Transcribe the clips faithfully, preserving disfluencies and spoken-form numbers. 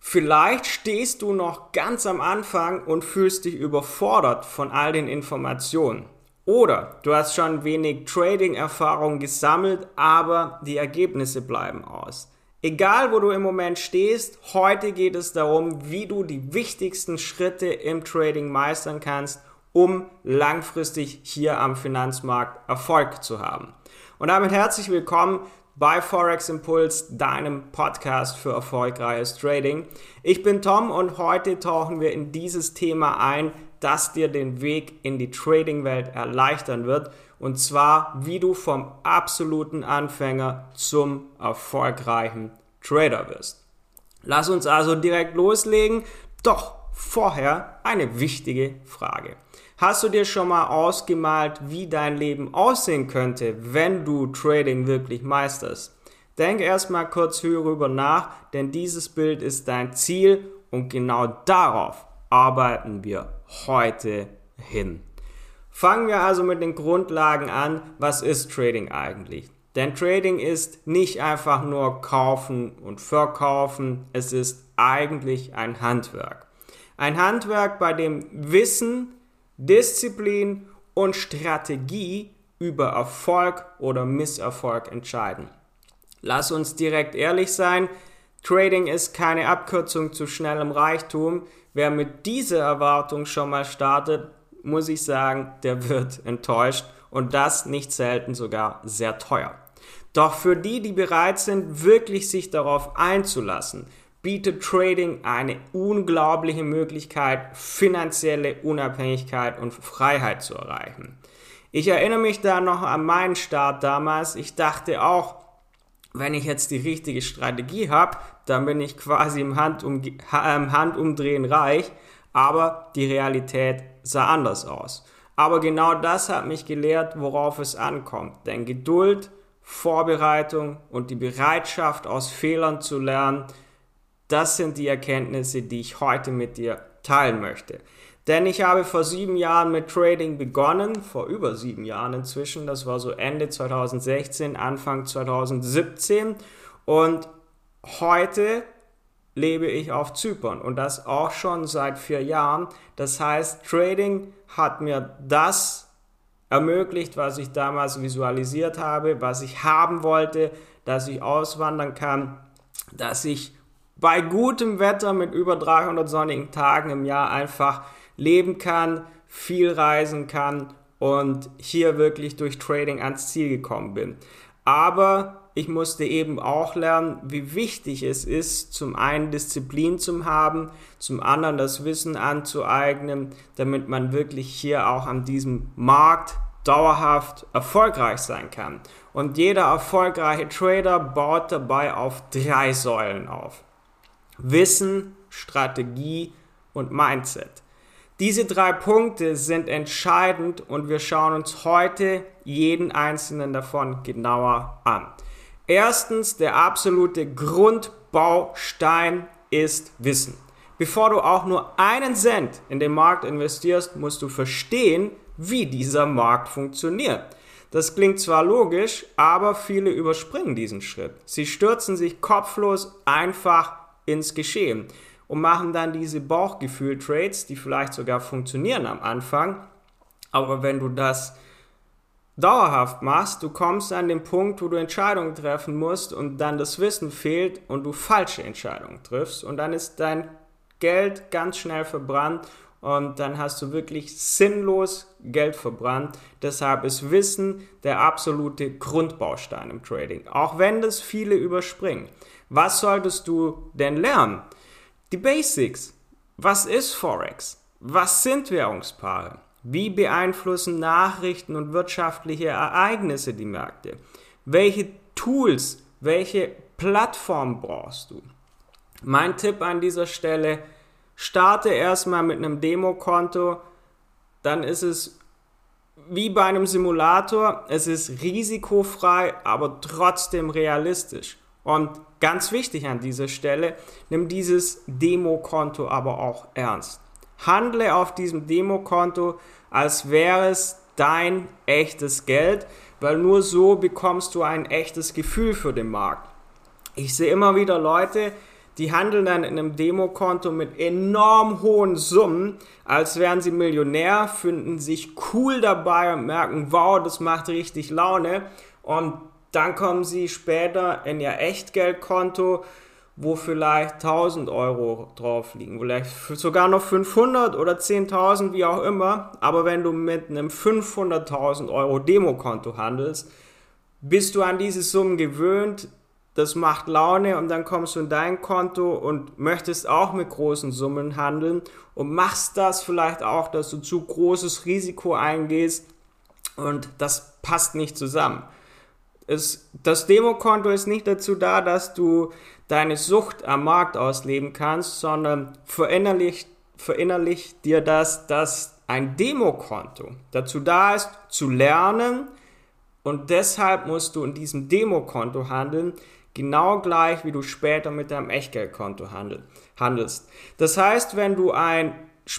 Vielleicht stehst du noch ganz am Anfang und fühlst dich überfordert von all den Informationen. Oder du hast schon wenig Trading-Erfahrung gesammelt, aber die Ergebnisse bleiben aus. Egal, wo du im Moment stehst, heute geht es darum, wie du die wichtigsten Schritte im Trading meistern kannst, um langfristig hier am Finanzmarkt Erfolg zu haben. Und damit herzlich willkommen bei Forex Impuls, deinem Podcast für erfolgreiches Trading. Ich bin Tom und heute tauchen wir in dieses Thema ein, das dir den Weg in die Trading-Welt erleichtern wird. Und zwar, wie du vom absoluten Anfänger zum erfolgreichen Trader wirst. Lass uns also direkt loslegen. Doch vorher eine wichtige Frage. Hast du dir schon mal ausgemalt, wie dein Leben aussehen könnte, wenn du Trading wirklich meisterst? Denk erstmal kurz hierüber nach, denn dieses Bild ist dein Ziel und genau darauf arbeiten wir heute hin. Fangen wir also mit den Grundlagen an. Was ist Trading eigentlich? Denn Trading ist nicht einfach nur kaufen und verkaufen, es ist eigentlich ein Handwerk. Ein Handwerk, bei dem Wissen, Disziplin und Strategie über Erfolg oder Misserfolg entscheiden. Lass uns direkt ehrlich sein, Trading ist keine Abkürzung zu schnellem Reichtum. Wer mit dieser Erwartung schon mal startet, muss ich sagen, der wird enttäuscht und das nicht selten sogar sehr teuer. Doch für die, die bereit sind, wirklich sich darauf einzulassen, bietet Trading eine unglaubliche Möglichkeit, finanzielle Unabhängigkeit und Freiheit zu erreichen. Ich erinnere mich da noch an meinen Start damals. Ich dachte auch, wenn ich jetzt die richtige Strategie habe, dann bin ich quasi im Handum- Handumdrehen reich, aber die Realität sah anders aus. Aber genau das hat mich gelehrt, worauf es ankommt. Denn Geduld, Vorbereitung und die Bereitschaft, aus Fehlern zu lernen, das sind die Erkenntnisse, die ich heute mit dir teilen möchte. Denn ich habe vor sieben Jahren mit Trading begonnen, vor über sieben Jahren inzwischen, das war so Ende zwanzig sechzehn, Anfang zwanzig siebzehn und heute lebe ich auf Zypern und das auch schon seit vier Jahren. Das heißt, Trading hat mir das ermöglicht, was ich damals visualisiert habe, was ich haben wollte, dass ich auswandern kann, dass ich bei gutem Wetter mit über dreihundert sonnigen Tagen im Jahr einfach leben kann, viel reisen kann und hier wirklich durch Trading ans Ziel gekommen bin. Aber ich musste eben auch lernen, wie wichtig es ist, zum einen Disziplin zu haben, zum anderen das Wissen anzueignen, damit man wirklich hier auch an diesem Markt dauerhaft erfolgreich sein kann. Und jeder erfolgreiche Trader baut dabei auf drei Säulen auf. Wissen, Strategie und Mindset. Diese drei Punkte sind entscheidend und wir schauen uns heute jeden einzelnen davon genauer an. Erstens, der absolute Grundbaustein ist Wissen. Bevor du auch nur einen Cent in den Markt investierst, musst du verstehen, wie dieser Markt funktioniert. Das klingt zwar logisch, aber viele überspringen diesen Schritt. Sie stürzen sich kopflos einfach ins Geschehen und machen dann diese Bauchgefühl-Trades, die vielleicht sogar funktionieren am Anfang, aber wenn du das dauerhaft machst, du kommst an den Punkt, wo du Entscheidungen treffen musst und dann das Wissen fehlt und du falsche Entscheidungen triffst und dann ist dein Geld ganz schnell verbrannt und dann hast du wirklich sinnlos Geld verbrannt. Deshalb ist Wissen der absolute Grundbaustein im Trading, auch wenn das viele überspringen. Was solltest du denn lernen? Die Basics. Was ist Forex? Was sind Währungspaare? Wie beeinflussen Nachrichten und wirtschaftliche Ereignisse die Märkte? Welche Tools, welche Plattform brauchst du? Mein Tipp an dieser Stelle, starte erstmal mit einem Demokonto, dann ist es wie bei einem Simulator, es ist risikofrei, aber trotzdem realistisch. Und ganz wichtig an dieser Stelle, nimm dieses Demokonto aber auch ernst. Handle auf diesem Demokonto, als wäre es dein echtes Geld, weil nur so bekommst du ein echtes Gefühl für den Markt. Ich sehe immer wieder Leute, die handeln dann in einem Demokonto mit enorm hohen Summen, als wären sie Millionär, finden sich cool dabei und merken, wow, das macht richtig Laune. Und dann kommen sie später in ihr Echtgeldkonto, wo vielleicht tausend Euro drauf liegen, vielleicht sogar noch fünfhundert oder zehntausend, wie auch immer. Aber wenn du mit einem fünfhunderttausend Euro Demokonto handelst, bist du an diese Summen gewöhnt, das macht Laune und dann kommst du in dein Konto und möchtest auch mit großen Summen handeln und machst das vielleicht auch, dass du zu großes Risiko eingehst und das passt nicht zusammen. Es, das Demokonto ist nicht dazu da, dass du deine Sucht am Markt ausleben kannst, sondern verinnerlich, verinnerlich dir das, dass ein Demokonto dazu da ist, zu lernen und deshalb musst du in diesem Demokonto handeln, genau gleich wie du später mit deinem Echtgeldkonto handel, handelst. Das heißt, wenn du ein,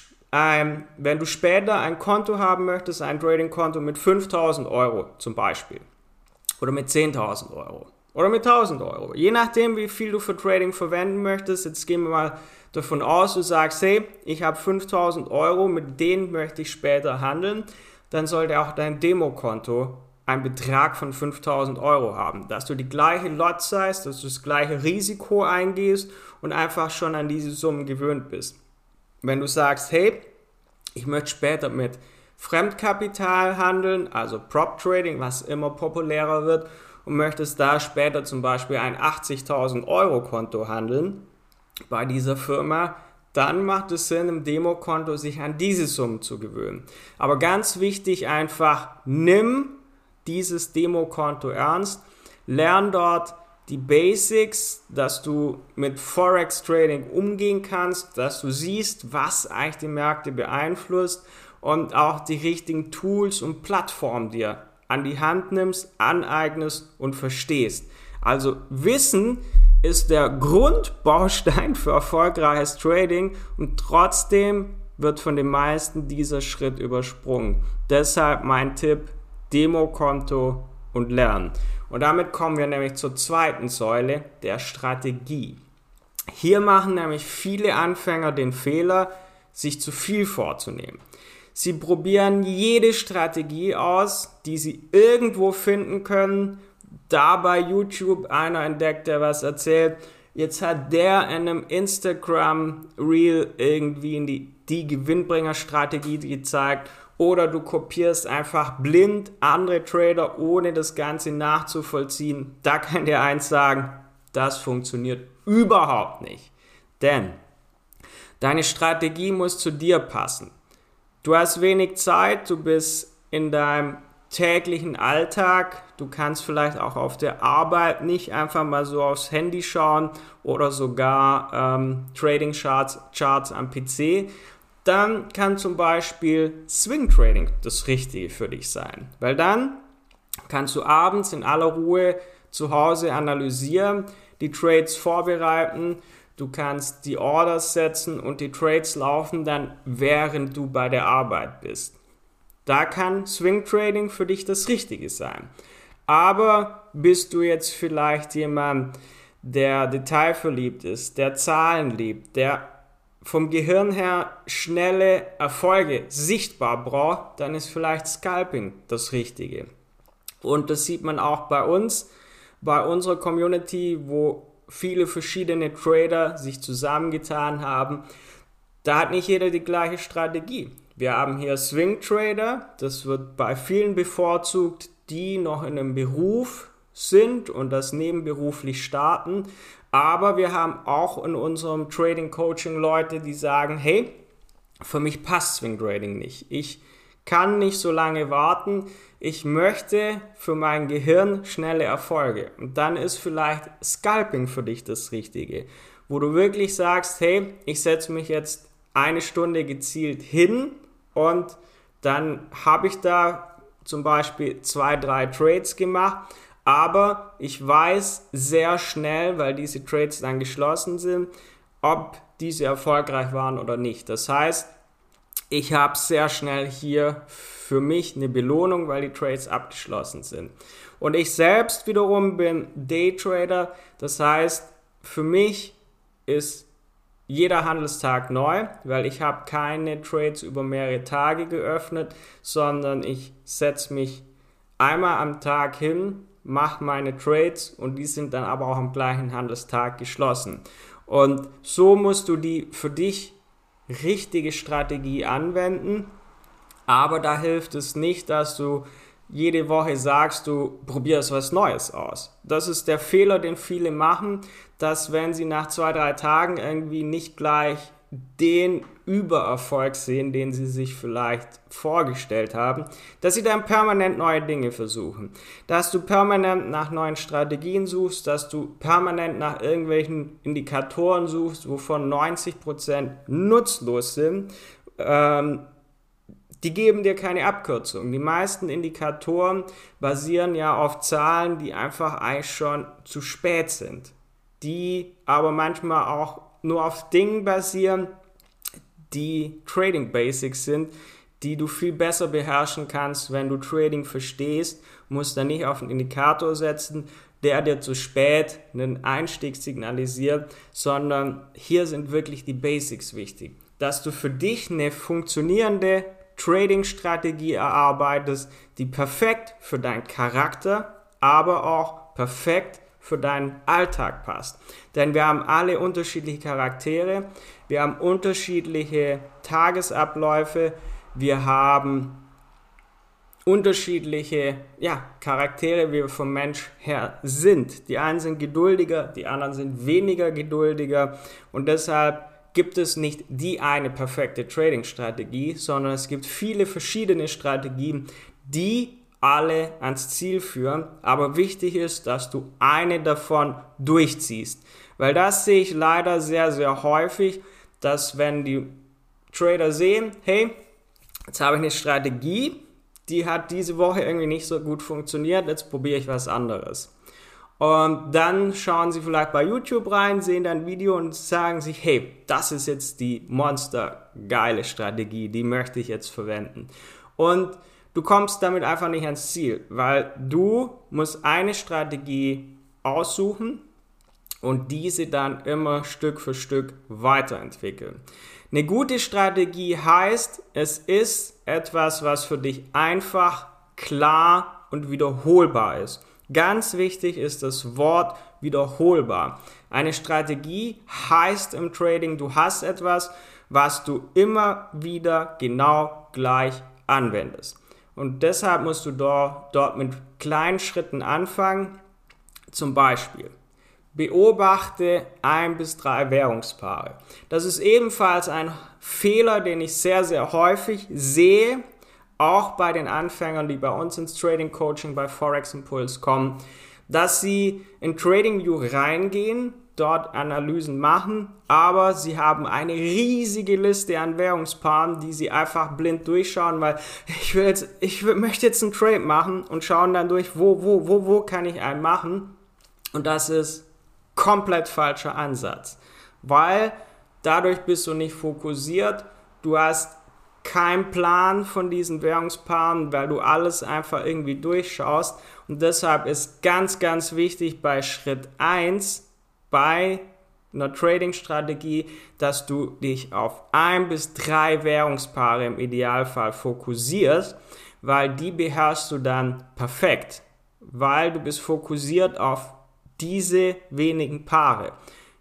ein, wenn du später ein Konto haben möchtest, ein Trading-Konto mit fünftausend Euro zum Beispiel, oder mit zehntausend Euro oder mit tausend Euro. Je nachdem, wie viel du für Trading verwenden möchtest. Jetzt gehen wir mal davon aus, du sagst, hey, ich habe fünftausend Euro, mit denen möchte ich später handeln. Dann sollte auch dein Demokonto einen Betrag von fünftausend Euro haben. Dass du die gleiche Lot Size, dass du das gleiche Risiko eingehst und einfach schon an diese Summen gewöhnt bist. Wenn du sagst, hey, ich möchte später mit Fremdkapital handeln, also Prop Trading, was immer populärer wird, und möchtest da später zum Beispiel ein achtzigtausend Euro Konto handeln bei dieser Firma, dann macht es Sinn, im Demokonto sich an diese Summen zu gewöhnen. Aber ganz wichtig einfach, nimm dieses Demokonto ernst, lern dort die Basics, dass du mit Forex Trading umgehen kannst, dass du siehst, was eigentlich die Märkte beeinflusst, und auch die richtigen Tools und Plattformen dir an die Hand nimmst, aneignest und verstehst. Also Wissen ist der Grundbaustein für erfolgreiches Trading und trotzdem wird von den meisten dieser Schritt übersprungen. Deshalb mein Tipp, Demokonto und Lernen. Und damit kommen wir nämlich zur zweiten Säule, der Strategie. Hier machen nämlich viele Anfänger den Fehler, sich zu viel vorzunehmen. Sie probieren jede Strategie aus, die sie irgendwo finden können. Da bei YouTube einer entdeckt, der was erzählt. Jetzt hat der in einem Instagram-Reel irgendwie in die, die Gewinnbringerstrategie gezeigt. Oder du kopierst einfach blind andere Trader, ohne das Ganze nachzuvollziehen. Da kann dir eins sagen, das funktioniert überhaupt nicht. Denn deine Strategie muss zu dir passen. Du hast wenig Zeit, du bist in deinem täglichen Alltag, du kannst vielleicht auch auf der Arbeit nicht einfach mal so aufs Handy schauen oder sogar ähm, Trading Charts, Charts am P C, dann kann zum Beispiel Swing Trading das Richtige für dich sein, weil dann kannst du abends in aller Ruhe zu Hause analysieren, die Trades vorbereiten. Du kannst die Orders setzen und die Trades laufen dann, während du bei der Arbeit bist. Da kann Swing Trading für dich das Richtige sein. Aber bist du jetzt vielleicht jemand, der detailverliebt ist, der Zahlen liebt, der vom Gehirn her schnelle Erfolge sichtbar braucht, dann ist vielleicht Scalping das Richtige. Und das sieht man auch bei uns, bei unserer Community, wo viele verschiedene Trader sich zusammengetan haben. Da hat nicht jeder die gleiche Strategie. Wir haben hier Swing Trader, das wird bei vielen bevorzugt, die noch in einem Beruf sind und das nebenberuflich starten. Aber wir haben auch in unserem Trading Coaching Leute, die sagen, hey, für mich passt Swing Trading nicht. Ich kann nicht so lange warten. Ich möchte für mein Gehirn schnelle Erfolge. Und dann ist vielleicht Scalping für dich das Richtige, wo du wirklich sagst, hey, ich setze mich jetzt eine Stunde gezielt hin und dann habe ich da zum Beispiel zwei, drei Trades gemacht, aber ich weiß sehr schnell, weil diese Trades dann geschlossen sind, ob diese erfolgreich waren oder nicht. Das heißt, ich habe sehr schnell hier für mich eine Belohnung, weil die Trades abgeschlossen sind. Und ich selbst wiederum bin Daytrader, das heißt, für mich ist jeder Handelstag neu, weil ich habe keine Trades über mehrere Tage geöffnet, sondern ich setze mich einmal am Tag hin, mache meine Trades und die sind dann aber auch am gleichen Handelstag geschlossen. Und so musst du die für dich richtige Strategie anwenden, aber da hilft es nicht, dass du jede Woche sagst, du probierst was Neues aus. Das ist der Fehler, den viele machen, dass wenn sie nach zwei, drei Tagen irgendwie nicht gleich den Übererfolg sehen, den sie sich vielleicht vorgestellt haben, dass sie dann permanent neue Dinge versuchen. Dass du permanent nach neuen Strategien suchst, dass du permanent nach irgendwelchen Indikatoren suchst, wovon neunzig Prozent nutzlos sind, ähm, die geben dir keine Abkürzung. Die meisten Indikatoren basieren ja auf Zahlen, die einfach eigentlich schon zu spät sind. Die aber manchmal auch nur auf Dingen basieren, die Trading Basics sind, die du viel besser beherrschen kannst, wenn du Trading verstehst. Du musst da nicht auf einen Indikator setzen, der dir zu spät einen Einstieg signalisiert, sondern hier sind wirklich die Basics wichtig. Dass du für dich eine funktionierende Trading-Strategie erarbeitest, die perfekt für deinen Charakter, aber auch perfekt für deinen Alltag passt. Denn wir haben alle unterschiedliche Charaktere, wir haben unterschiedliche Tagesabläufe, wir haben unterschiedliche ja, Charaktere, wie wir vom Mensch her sind. Die einen sind geduldiger, die anderen sind weniger geduldiger und deshalb gibt es nicht die eine perfekte Trading-Strategie, sondern es gibt viele verschiedene Strategien, die alle ans Ziel führen, aber wichtig ist, dass du eine davon durchziehst, weil das sehe ich leider sehr, sehr häufig, dass wenn die Trader sehen, hey, jetzt habe ich eine Strategie, die hat diese Woche irgendwie nicht so gut funktioniert, jetzt probiere ich was anderes. Und dann schauen sie vielleicht bei YouTube rein, sehen dann ein Video und sagen sich, hey, das ist jetzt die monstergeile Strategie, die möchte ich jetzt verwenden. Und du kommst damit einfach nicht ans Ziel, weil du musst eine Strategie aussuchen und diese dann immer Stück für Stück weiterentwickeln. Eine gute Strategie heißt, es ist etwas, was für dich einfach, klar und wiederholbar ist. Ganz wichtig ist das Wort wiederholbar. Eine Strategie heißt im Trading, du hast etwas, was du immer wieder genau gleich anwendest. Und deshalb musst du dort, dort mit kleinen Schritten anfangen. Zum Beispiel, beobachte ein bis drei Währungspaare. Das ist ebenfalls ein Fehler, den ich sehr, sehr häufig sehe, auch bei den Anfängern, die bei uns ins Trading Coaching bei Forex Impulse kommen, dass sie in TradingView reingehen, dort Analysen machen, aber sie haben eine riesige Liste an Währungspaaren, die sie einfach blind durchschauen, weil ich will jetzt, ich will, möchte jetzt einen Trade machen und schauen dann durch, wo, wo, wo, wo kann ich einen machen, und das ist komplett falscher Ansatz, weil dadurch bist du nicht fokussiert, du hast kein Plan von diesen Währungspaaren, weil du alles einfach irgendwie durchschaust, und deshalb ist ganz, ganz wichtig bei Schritt eins bei einer Trading-Strategie, dass du dich auf ein bis drei Währungspaare im Idealfall fokussierst, weil die beherrschst du dann perfekt, weil du bist fokussiert auf diese wenigen Paare.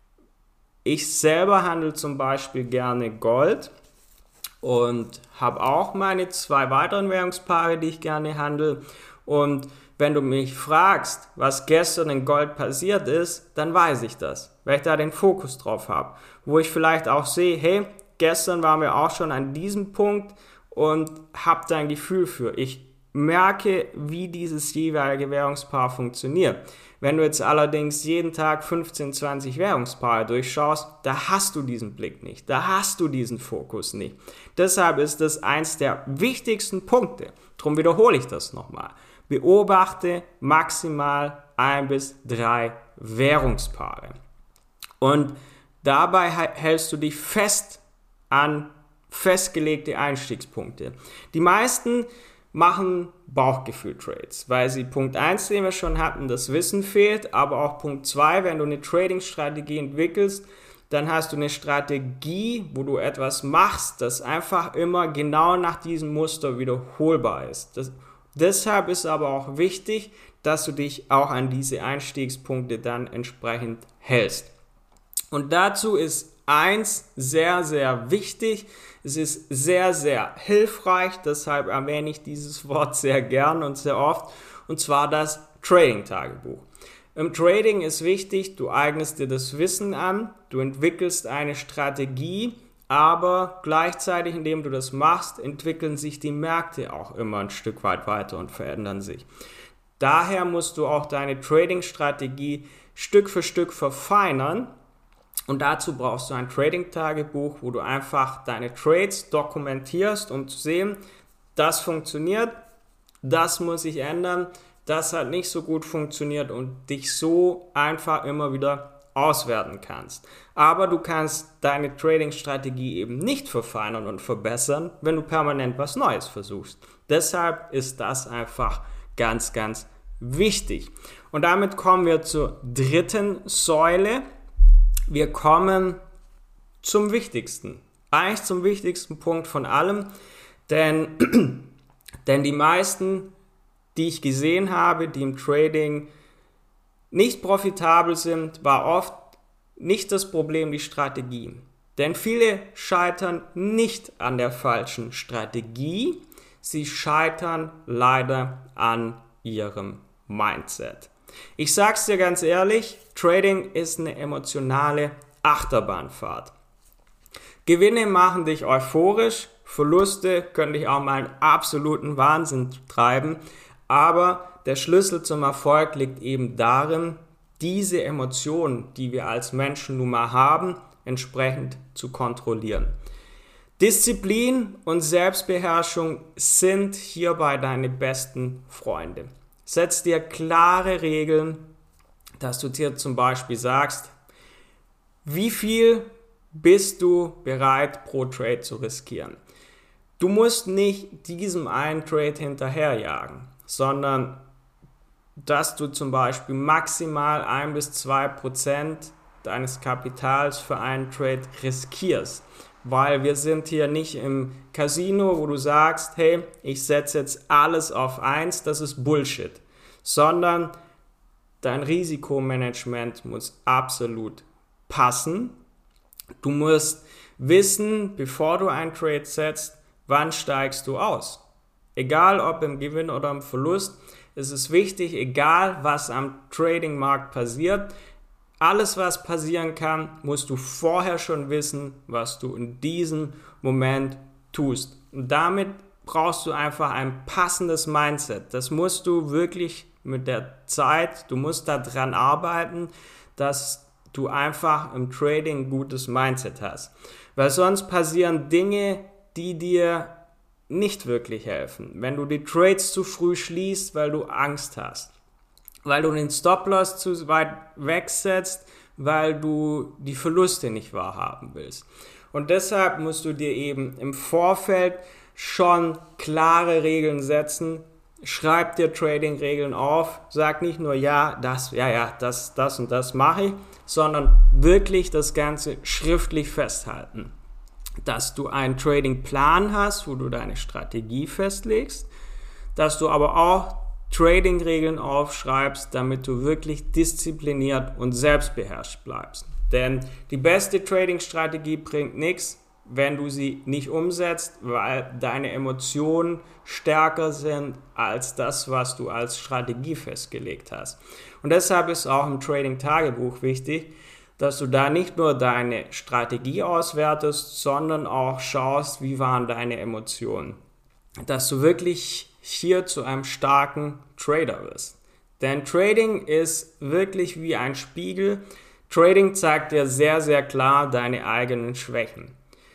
Ich selber handle zum Beispiel gerne Gold und habe auch meine zwei weiteren Währungspaare, die ich gerne handle. Und wenn du mich fragst, was gestern in Gold passiert ist, dann weiß ich das, weil ich da den Fokus drauf habe. Wo ich vielleicht auch sehe, hey, gestern waren wir auch schon an diesem Punkt und habe da ein Gefühl für. Ich merke, wie dieses jeweilige Währungspaar funktioniert. Wenn du jetzt allerdings jeden Tag fünfzehn, zwanzig Währungspaare durchschaust, da hast du diesen Blick nicht, da hast du diesen Fokus nicht. Deshalb ist das eins der wichtigsten Punkte. Darum wiederhole ich das nochmal. Beobachte maximal ein bis drei Währungspaare. Und dabei hältst du dich fest an festgelegte Einstiegspunkte. Die meisten machen Bauchgefühl-Trades, weil sie Punkt eins, den wir schon hatten, das Wissen fehlt, aber auch Punkt zwei, wenn du eine Trading-Strategie entwickelst, dann hast du eine Strategie, wo du etwas machst, das einfach immer genau nach diesem Muster wiederholbar ist. Das, deshalb ist aber auch wichtig, dass du dich auch an diese Einstiegspunkte dann entsprechend hältst. Und dazu ist eins sehr, sehr wichtig. Es ist sehr, sehr hilfreich, deshalb erwähne ich dieses Wort sehr gern und sehr oft, und zwar das Trading-Tagebuch. Im Trading ist wichtig, du eignest dir das Wissen an, du entwickelst eine Strategie, aber gleichzeitig, indem du das machst, entwickeln sich die Märkte auch immer ein Stück weit weiter und verändern sich. Daher musst du auch deine Trading-Strategie Stück für Stück verfeinern. Und dazu brauchst du ein Trading-Tagebuch, wo du einfach deine Trades dokumentierst, um zu sehen, das funktioniert, das muss sich ändern, das hat nicht so gut funktioniert und dich so einfach immer wieder auswerten kannst. Aber du kannst deine Trading-Strategie eben nicht verfeinern und verbessern, wenn du permanent was Neues versuchst. Deshalb ist das einfach ganz, ganz wichtig. Und damit kommen wir zur dritten Säule. Wir kommen zum Wichtigsten, eigentlich zum wichtigsten Punkt von allem, denn, denn die meisten, die ich gesehen habe, die im Trading nicht profitabel sind, war oft nicht das Problem die Strategie. Denn viele scheitern nicht an der falschen Strategie, sie scheitern leider an ihrem Mindset. Ich sag's dir ganz ehrlich, Trading ist eine emotionale Achterbahnfahrt. Gewinne machen dich euphorisch, Verluste können dich auch mal in absoluten Wahnsinn treiben, aber der Schlüssel zum Erfolg liegt eben darin, diese Emotionen, die wir als Menschen nun mal haben, entsprechend zu kontrollieren. Disziplin und Selbstbeherrschung sind hierbei deine besten Freunde. Setz dir klare Regeln, dass du dir zum Beispiel sagst, wie viel bist du bereit pro Trade zu riskieren. Du musst nicht diesem einen Trade hinterherjagen, sondern dass du zum Beispiel maximal ein bis zwei Prozent deines Kapitals für einen Trade riskierst. Weil wir sind hier nicht im Casino, wo du sagst, hey, ich setze jetzt alles auf eins, das ist Bullshit. Sondern dein Risikomanagement muss absolut passen. Du musst wissen, bevor du einen Trade setzt, wann steigst du aus. Egal ob im Gewinn oder im Verlust, es ist wichtig, egal was am Tradingmarkt passiert, alles, was passieren kann, musst du vorher schon wissen, was du in diesem Moment tust. Und damit brauchst du einfach ein passendes Mindset. Das musst du wirklich mit der Zeit, du musst daran arbeiten, dass du einfach im Trading ein gutes Mindset hast. Weil sonst passieren Dinge, die dir nicht wirklich helfen. Wenn du die Trades zu früh schließt, weil du Angst hast. Weil du den Stop-Loss zu weit wegsetzt, weil du die Verluste nicht wahrhaben willst. Und deshalb musst du dir eben im Vorfeld schon klare Regeln setzen. Schreib dir Trading-Regeln auf. Sag nicht nur, ja, das, ja, ja, das, das und das mache ich, sondern wirklich das Ganze schriftlich festhalten. Dass du einen Trading-Plan hast, wo du deine Strategie festlegst, dass du aber auch Trading-Regeln aufschreibst, damit du wirklich diszipliniert und selbstbeherrscht bleibst. Denn die beste Trading-Strategie bringt nichts, wenn du sie nicht umsetzt, weil deine Emotionen stärker sind als das, was du als Strategie festgelegt hast. Und deshalb ist auch im Trading-Tagebuch wichtig, dass du da nicht nur deine Strategie auswertest, sondern auch schaust, wie waren deine Emotionen. Dass du wirklich hier zu einem starken Trader wirst. Denn Trading ist wirklich wie ein Spiegel. Trading zeigt dir sehr, sehr klar deine eigenen Schwächen.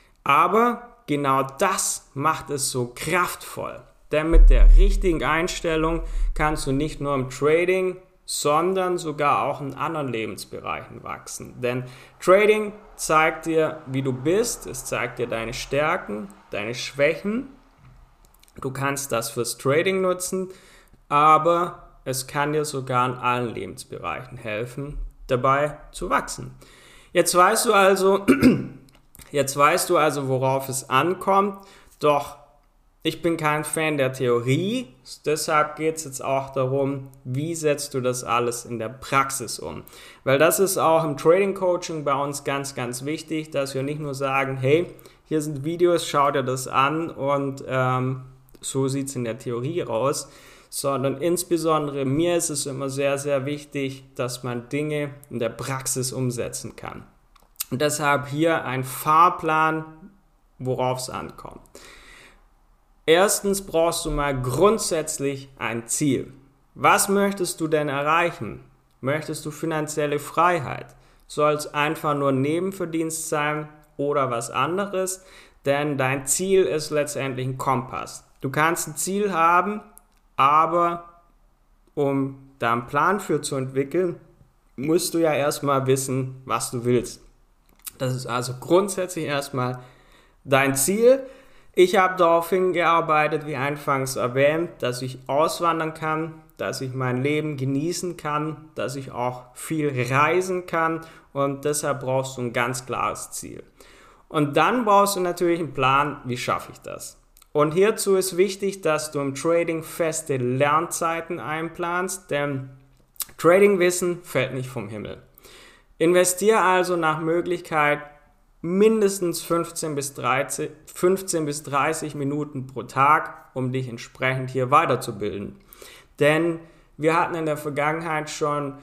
Aber genau das macht es so kraftvoll. Denn mit der richtigen Einstellung kannst du nicht nur im Trading, sondern sogar auch in anderen Lebensbereichen wachsen. Denn Trading zeigt dir, wie du bist. Es zeigt dir deine Stärken, deine Schwächen. Du kannst das fürs Trading nutzen, aber es kann dir sogar in allen Lebensbereichen helfen, dabei zu wachsen. Jetzt weißt du also, jetzt weißt du also, worauf es ankommt, doch ich bin kein Fan der Theorie, deshalb geht es jetzt auch darum, wie setzt du das alles in der Praxis um. Weil das ist auch im Trading Coaching bei uns ganz, ganz wichtig, dass wir nicht nur sagen, hey, hier sind Videos, schau dir das an und ähm, so sieht es in der Theorie raus, sondern insbesondere mir ist es immer sehr, sehr wichtig, dass man Dinge in der Praxis umsetzen kann. Und deshalb hier ein Fahrplan, worauf es ankommt. Erstens brauchst du mal grundsätzlich ein Ziel. Was möchtest du denn erreichen? Möchtest du finanzielle Freiheit? Soll es einfach nur Nebenverdienst sein oder was anderes? Denn dein Ziel ist letztendlich ein Kompass. Du kannst ein Ziel haben, aber um da einen Plan für zu entwickeln, musst du ja erstmal wissen, was du willst. Das ist also grundsätzlich erstmal dein Ziel. Ich habe darauf hingearbeitet, wie anfangs erwähnt, dass ich auswandern kann, dass ich mein Leben genießen kann, dass ich auch viel reisen kann und deshalb brauchst du ein ganz klares Ziel. Und dann brauchst du natürlich einen Plan, wie schaffe ich das? Und hierzu ist wichtig, dass du im Trading feste Lernzeiten einplanst, denn Tradingwissen fällt nicht vom Himmel. Investiere also nach Möglichkeit mindestens fünfzehn bis dreißig Minuten pro Tag, um dich entsprechend hier weiterzubilden. Denn wir hatten in der Vergangenheit schon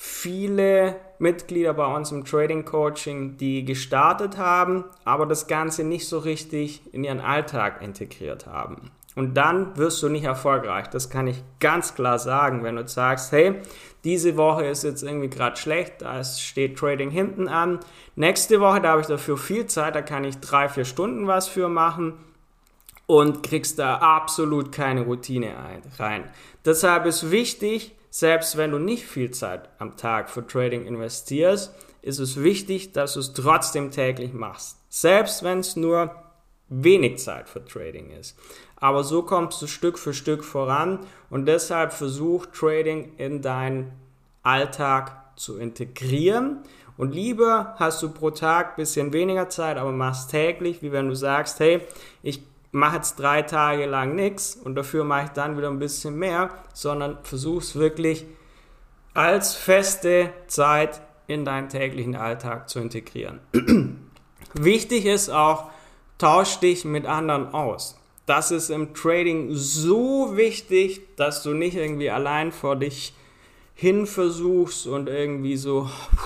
viele Mitglieder bei uns im Trading Coaching, die gestartet haben, aber das Ganze nicht so richtig in ihren Alltag integriert haben. Und dann wirst du nicht erfolgreich. Das kann ich ganz klar sagen, wenn du sagst, hey, diese Woche ist jetzt irgendwie gerade schlecht, da steht Trading hinten an. Nächste Woche, da habe ich dafür viel Zeit, da kann ich drei, vier Stunden was für machen und kriegst da absolut keine Routine rein. Deshalb ist wichtig, selbst wenn du nicht viel Zeit am Tag für Trading investierst, ist es wichtig, dass du es trotzdem täglich machst. Selbst wenn es nur wenig Zeit für Trading ist. Aber so kommst du Stück für Stück voran und deshalb versuch Trading in deinen Alltag zu integrieren. Und lieber hast du pro Tag ein bisschen weniger Zeit, aber machst täglich, wie wenn du sagst, hey, ich mache jetzt drei Tage lang nichts und dafür mache ich dann wieder ein bisschen mehr, sondern versuch's wirklich als feste Zeit in deinen täglichen Alltag zu integrieren. Wichtig ist auch, tausch dich mit anderen aus. Das ist im Trading so wichtig, dass du nicht irgendwie allein vor dich hin versuchst und irgendwie so,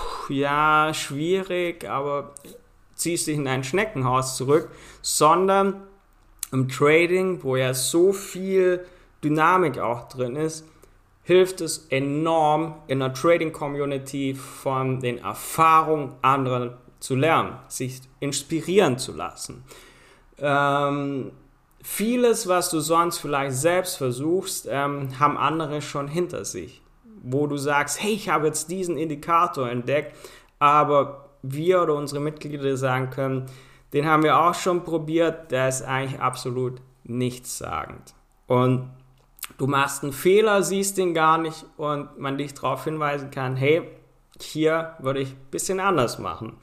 ja, schwierig, aber ziehst dich in dein Schneckenhaus zurück, sondern im Trading, wo ja so viel Dynamik auch drin ist, hilft es enorm, in der Trading-Community von den Erfahrungen anderer zu lernen, sich inspirieren zu lassen. Ähm, vieles, was du sonst vielleicht selbst versuchst, ähm, haben andere schon hinter sich, wo du sagst, hey, ich habe jetzt diesen Indikator entdeckt, aber wir oder unsere Mitglieder sagen können, den haben wir auch schon probiert, der ist eigentlich absolut nichtssagend. Und du machst einen Fehler, siehst den gar nicht und man dich darauf hinweisen kann, hey, hier würde ich ein bisschen anders machen.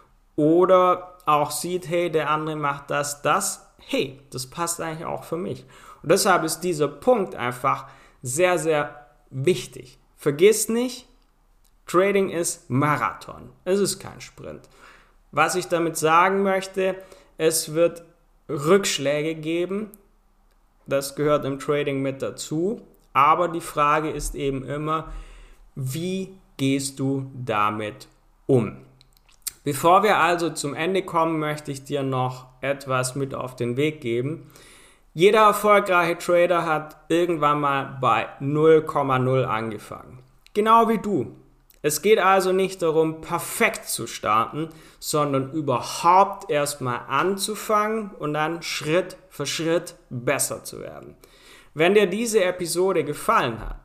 Oder auch sieht, hey, der andere macht das, das, hey, das passt eigentlich auch für mich. Und deshalb ist dieser Punkt einfach sehr, sehr wichtig. Vergiss nicht, Trading ist Marathon, es ist kein Sprint. Was ich damit sagen möchte, es wird Rückschläge geben, das gehört im Trading mit dazu, aber die Frage ist eben immer, wie gehst du damit um? Bevor wir also zum Ende kommen, möchte ich dir noch etwas mit auf den Weg geben. Jeder erfolgreiche Trader hat irgendwann mal bei null Komma null angefangen. Genau wie du. Es geht also nicht darum, perfekt zu starten, sondern überhaupt erstmal anzufangen und dann Schritt für Schritt besser zu werden. Wenn dir diese Episode gefallen hat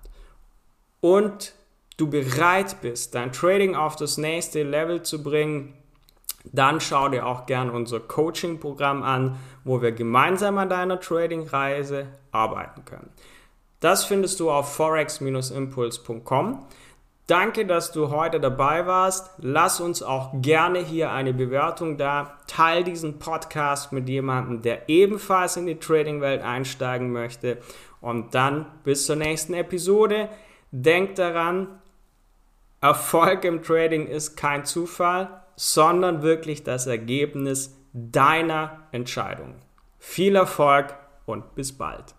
und du bereit bist, dein Trading auf das nächste Level zu bringen, dann schau dir auch gern unser Coaching-Programm an, wo wir gemeinsam an deiner Trading-Reise arbeiten können. Das findest du auf forex Bindestrich impuls Punkt com. Danke, dass du heute dabei warst. Lass uns auch gerne hier eine Bewertung da. Teil diesen Podcast mit jemandem, der ebenfalls in die Trading-Welt einsteigen möchte. Und dann bis zur nächsten Episode. Denk daran, Erfolg im Trading ist kein Zufall, sondern wirklich das Ergebnis deiner Entscheidung. Viel Erfolg und bis bald.